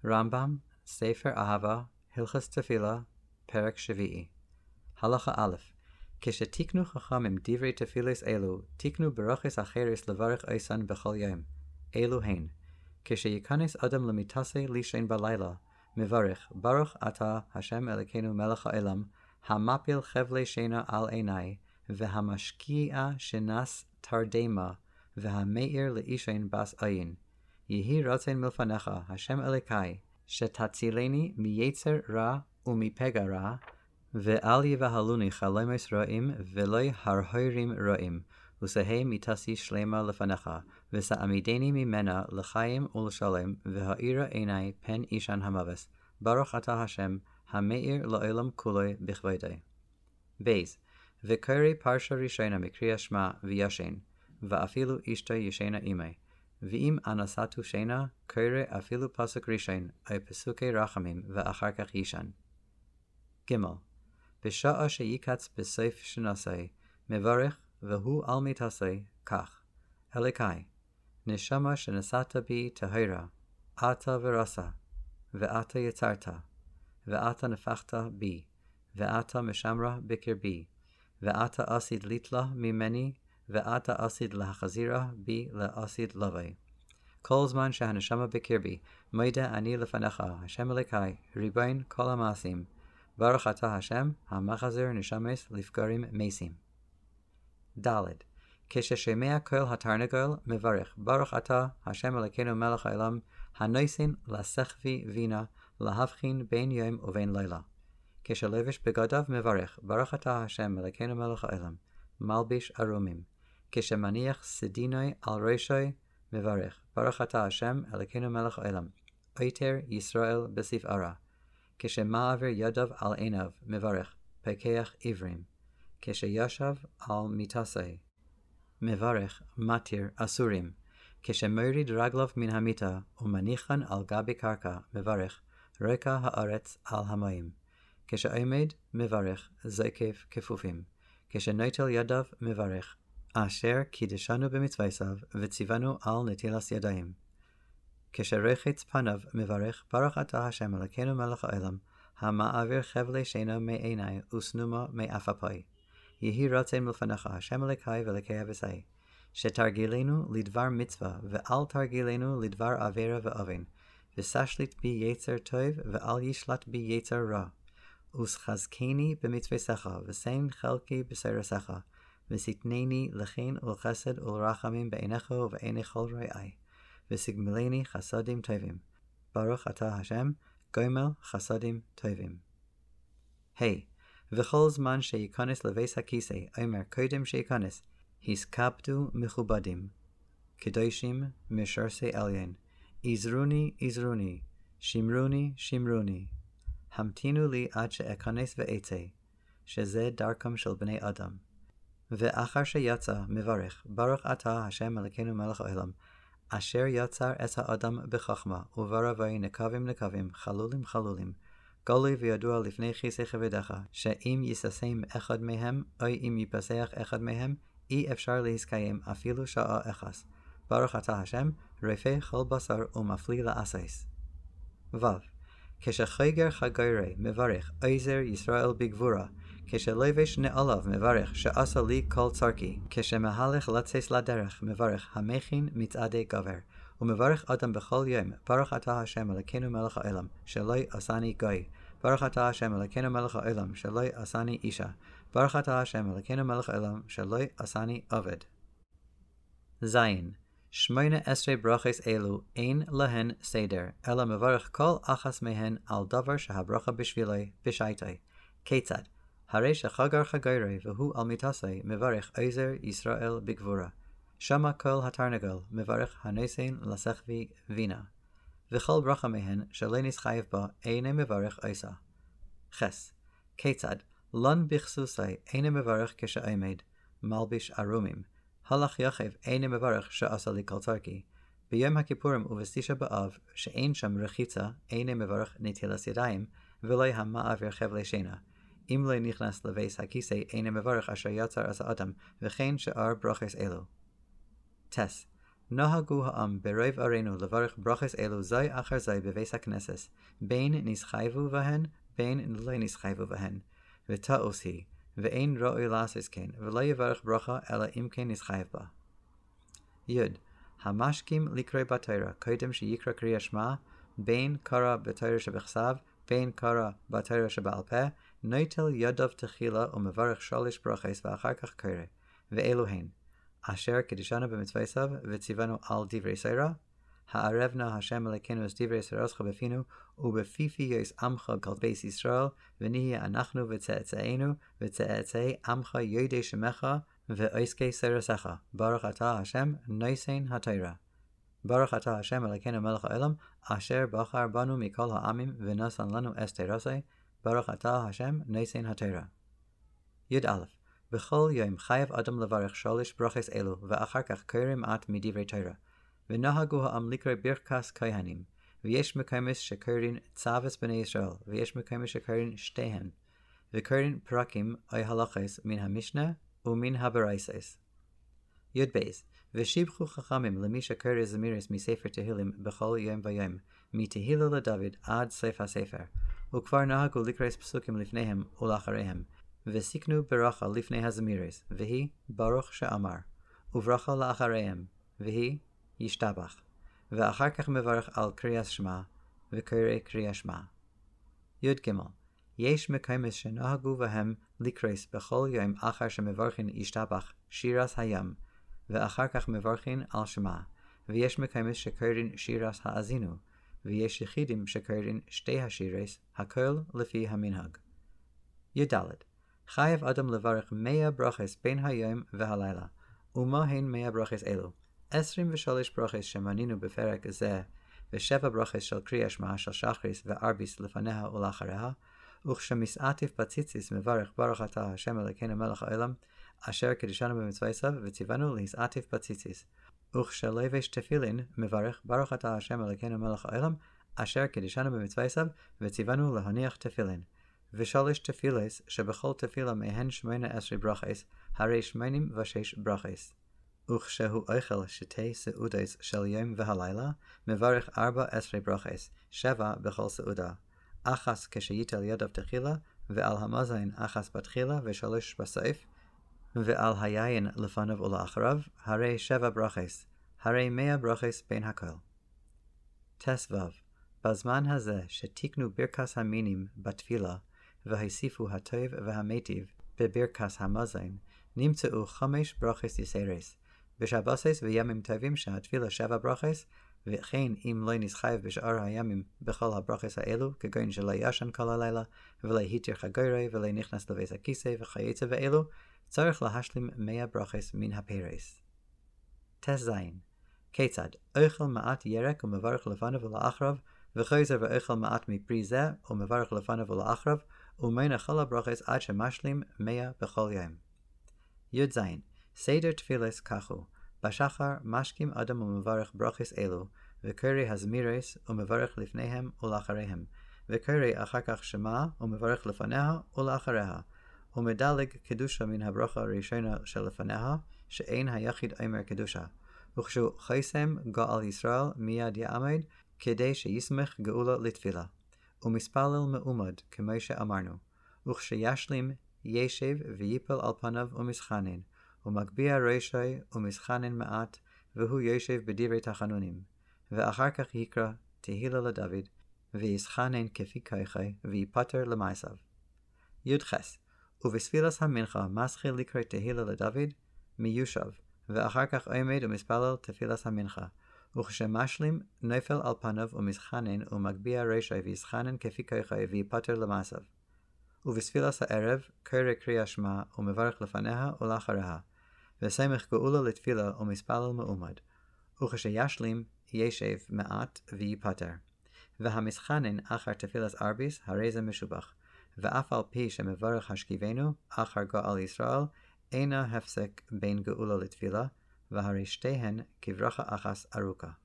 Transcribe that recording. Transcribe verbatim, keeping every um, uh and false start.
רמב"ם, ספר אהבה, הלכות תפילה, פרק שביעי. הלכה א', כשתיקנו חכמים דברי תפילס אלו, תיקנו ברכס אחרס לברך איסן בכל יום. אלו הן, כשיכנס אדם למיטתו לישון בלילה, מברך, ברוך אתה, השם אלוקינו מלך העולם, המפיל חבלי שינה על עיני, והמשקיע שנס תרדמה, והמאיר לאישן בס עין. יהי רצון מלפניך, השם אלוקי, שתצילני מיצר רע ומפגע רע, ואל יבהלוני חלומות רעים ולא הרהורים רעים, ושהי מיתתי שלמה לפניך, ושעמידני ממנה לחיים ולשלום, והאירה עיני פן אישן המוות. ברוך אתה השם, המאיר לעולם כולו בכבודי. בייז, וקורא פרשה ראשונה מקריאת שמע וישן, ואפילו אשתו ישנה עמי. ואם אנסתו שינה, קורא אפילו פסוק ראשון, או פסוקי רחמים, ואחר כך ישן. ג' בשעה שיקץ בסוף שנעשה, מברך, והוא על מיתתו, כך. אלוקי, נשמה שנשאת בי טהרה, אתה ורסה, ואתה יצרת, ואתה נפחת בי, ואתה משמרה בקרבי, ואתה עשית ליטלה ממני, ואתה עשית להחזירה בי לעשית לוי. כל זמן שהנשמה בקרבי, מודה אני לפניך, השם אלוקי, ריבון כל המעשים. ברוך אתה השם, המחזיר נשמות לפגרים מסים. ד' כששומע קול התרנגול, מברך, ברוך אתה, השם אלוקינו מלך העולם, הנוסן לשכבי וינה, להבחין בין יום ובין לילה. כשלבש בגדיו, מברך, ברוך אתה השם אלוקינו מלך העולם, מלביש ערומים. כשמניח סדינוי על ראשוי, מברך, ברוך אתה השם אלוקינו מלך העולם, עטר ישראל בספארה. כשמעביר ידיו על עיניו, מברך, פיקח עיוורים. כשישב על מיטתו, מברך, מתיר אסורים. כשמוריד רגליו מן המיטה ומניחן על גבי קרקע, מברך, רקע הארץ על המים. כשעומד, מברך, זקף כפופים. כשנוטל ידיו, מברך, אשר קידשנו במצוותיו וציוונו על נטילת ידיים. כשרחץ פניו, מברך, ברוך אתה השם אלוקינו מלך העולם, המעביר חבלי שינה מעיני וסנומה מאף אפי. יהי רצון מלפניך, השם אלוקי ואלוקי אבותיי, שתרגילנו לדבר מצווה, ואל תרגילנו לדבר עבירה ועוון, וששליט בי יצר טוב, ואל ישלט בי יצר רע. ושחזקני במצוותיך, ושם חלקי בשרסך, ושתנני לכן ולחסד ולרחמים בעיניך ובעיני כל רעי, וסגמלני חסדים טובים. ברוך אתה השם, גומל חסדים טובים. היי, hey, וכל זמן שיכנס לבית הכיסא, אומר קודם שיכנס, הסכבדו מכובדים, קדושים משרסי עליין, עזרוני עזרוני, שמרוני שמרוני, המתינו לי עד שאכנס ואצא, שזה דרכם של בני אדם. ואחר שיצא, מברך, ברוך אתה השם אלוקינו מלך העולם, אשר יצר את האדם בחכמה, וברא נקבים נקבים, חלולים חלולים, גלוי וידוע לפני כיסא כבודך, שאם יססם אחד מהם, או אם יפסח אחד מהם, אי אפשר להסקיים אפילו שעה אחת. ברוך אתה השם, רפא כל בשר ומפליא לעשייס. ו. כשחגר חגרי, מברך, עזר ישראל בגבורה, כשלבש נעליו, מברך, שעשה לי כל צרכי, כשמהלך לצאת לדרך, מברך, המכין מצעדי גבר, ומברך אדם בכל יום, ברוך אתה השם אלוקינו מלך העולם, שלא עשני גוי, ברוך אתה השם אלוקינו מלך העולם, שלא עשני אישה, ברוך אתה השם אלוקינו מלך העולם, שלא עשני עבד. זין, שמונה עשרה ברכות אלו אין להן סדר, אלא מברך כל אחת מהן על דבר שהברכה בשבילי, בשייטי. כיצד? הרי שחגר חגרי והוא על מיתתו, מברך עזר ישראל בגבורה. שמה כל התרנגול, מברך הנוסן לשכבי וינה. וכל ברכה מהן שלא נסחייב בה, אינו מברך עושה. חס. כיצד? לן בכסוסי אינו מברך כשעומד, מלביש ערומים. הלך יחב אינו מברך שעשה לי כל צרכי. ביום הכיפורים ובתשעה באב, שאין שם רחיצה, אינו מברך נטילת ידיים, ולא המעביר חבלי שינה. אם לא נכנס לבית הכיסא, אינו מברך אשר יצר את האדם, וכן שאר ברכות אלו. טס. נהגו העם ברוב ערינו לברך ברכס אלו זי אחר זי בבית הכנסת, בין נסחייבו בהן, בין לא נסחייבו בהן, ותעוש היא, ואין ראוי לעשות כן, ולא יברך ברכה אלא אם כן נסחייב בה. י. המשכים לקרוא בתורה, קודם שיקרא קריאה שמע, בין קרא בתורה שבכתב, בין קרא בתורה שבעל פה, נוטל ידיו תחילה ומברך שלוש ברכות ואחר כך קורא, ואלו הן, אשר קידשנו במצוותיו וציוונו על דברי תורה, הערב נא השם אלוקינו את דברי תורתך בפינו, ובפי פיוס עמך כל בית ישראל, ונהיה אנחנו וצאצאינו וצאצאי עמך יודעי שמך ועוסקי תורתך. ברוך אתה השם נותן התורה. ברוך אתה השם אלוקינו מלך העולם, אשר בחר בנו מכל העמים ונתן לנו את תורתו. ברוך אתה השם נותן התורה. י"א בכל יום חייב אדם לברך שלוש ברכות אלו, ואחר כך קורא מעט מדברי תורה. ונהגו העם לקרוא ברכת כהנים, ויש מקומות שקוראים צוות בני ישראל, ויש מקומות שקוראים שתיהן, וקוראים פרקים או הלכות מן המשנה ומן הברייתות. י"ב ושיבחו חכמים למי שקורא זמירות מספר תהילים בכל יום ויום, מתהילה לדוד עד סוף הספר, וכבר נהגו לקרוא פסוקים לפניהם ולאחריהם, וסיכנו ברכה לפני הזמירות, והיא ברוך שאמר, וברכה לאחריהם, והיא ישתבח, ואחר כך מברך על קריאת שמע, וקורא קריאת שמע. י"ג יש מקומות שנהגו בהם לקרוא בכל יום אחר שמברכין ישתבח שירת הים, ואחר כך מברכין על שמע, ויש מקומות שקוראים שירת האזינו, ויש יחידים שקוראים שתי השירות, הכל לפי המנהג. י"ד חייב אדם לברך מאה ברכות בין היום והלילה, ומה הן מאה ברכות אלו? עשרים ושלוש ברכות שמנינו בפרק זה, ושבע ברכות של קריאה שמע של שחריס וערביס לפניה ולאחריה, וכשמסעטיף בציציס מברך ברוך אתה השם אלוקינו מלך העולם, אשר קידשנו במצוותיו וציוונו להסעטיף בציציס, וכשלבש תפילין מברך ברוך אתה השם אלוקינו מלך העולם, אשר קידשנו במצוותיו וציוונו להניח תפילין. ושלוש תפילס שבכל תפילה מהן שמונה עשרה ברכות, הרי שמונים ושש ברכות. וכשהוא אוכל שתי סעודות של יום והלילה, מברך ארבע עשרה ברכות, שבע בכל סעודה, אחת כשייטל ידיו תחילה, ועל המזון אחת בתחילה ושלוש בסוף, ועל היין לפניו ולאחריו, הרי שבע ברכות, הרי מאה ברכות בין הכל. תס"ו בזמן הזה שתיקנו ברכת המינים בתפילה, והוסיפו הטוב והמיטיב בברכת המזון, נמצאו חמש ברכות יסרס. בשבתות וימים טובים שהתפילה שבע ברכות, וכן אם לא נסחייב בשאר הימים בכל הברכות האלו, כגון שלא ישן כל הלילה, ולא התיר חגורי, ולא נכנס לבית הכיסא וכיוצא באלו, צריך להשלים מאה ברכות מן הפרס. תז כיצד? אוכל מעט ירק ומברך לפניו ולאחריו, וחוזר ואוכל מעט מפרי זה ומברך לפניו ולאחריו, ומונה כל הברכות עד שמשלים מאה בכל יום. י"ז סדר תפילס ככו, בשחר משכים אדם ומברך ברכות אלו, וקורא הזמירות ומברך לפניהם ולאחריהם, וקורא אחר כך שמע ומברך לפניה ולאחריה, ומדלג קדושה מן הברכה הראשונה שלפניה, שאין היחיד אומר קדושה, וכשהוא חוסם גאל ישראל מיד יעמד, כדי שישמח גאולה לתפילה, ומספלל מעומד כמו שאמרנו, וכשישלים ישב ויפל על פניו ומסחנן, ומגביה ראשי ומסחנן מעט, והוא יושב בדברי תחנונים, ואחר כך יקרא תהילה לדוד, ויסחנן כפי כיחי, ויפטר למעשיו. י"ח ובספילת המנחה מתחיל לקרוא תהילה לדוד, מיושב, ואחר כך עומד ומספלל תפילת המנחה, וכשמשלים נופל על פניו ומסחנן ומגביה ראשי ויסחנן כפי כיחי, ויפטר למעשיו. ובספילת הערב קורא קריאה שמע ומברך לפניה ולאחריה, וסמך גאולה לתפילה ומספלל מעומד, וכשישלים ישב מעט ויפטר. והמסחנן אחר תפילת ארביס הרי זה משובח, ואף על פי שמברך השכיבנו אחר גאל ישראל, אינה הפסק בין גאולה לתפילה, והרי שתיהן כברכה אחת ארוכה.